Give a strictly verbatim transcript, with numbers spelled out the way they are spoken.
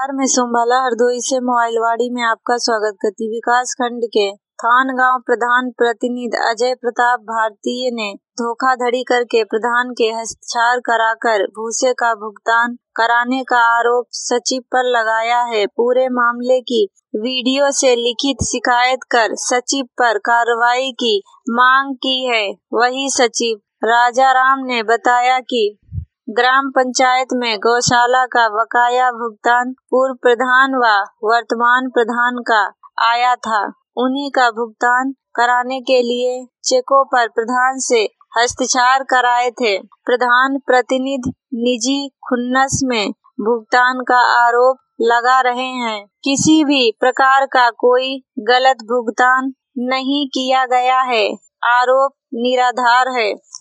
नमस्कार, मैं सोमबाला हरदोई से मोबाइलवाड़ी में आपका स्वागत करती। विकास खंड के थान गांव प्रधान प्रतिनिधि अजय प्रताप भारतीय ने धोखाधड़ी करके प्रधान के हस्ताक्षर कराकर भूसे का भुगतान कराने का आरोप सचिव पर लगाया है। पूरे मामले की वीडियो से लिखित शिकायत कर सचिव पर कार्रवाई की मांग की है। वही सचिव राजाराम ने बताया कि ग्राम पंचायत में गौशाला का बकाया भुगतान पूर्व प्रधान व वर्तमान प्रधान का आया था। उन्हीं का भुगतान कराने के लिए चेकों पर प्रधान से हस्ताक्षर कराए थे। प्रधान प्रतिनिधि निजी खुन्नस में भुगतान का आरोप लगा रहे हैं। किसी भी प्रकार का कोई गलत भुगतान नहीं किया गया है। आरोप निराधार है।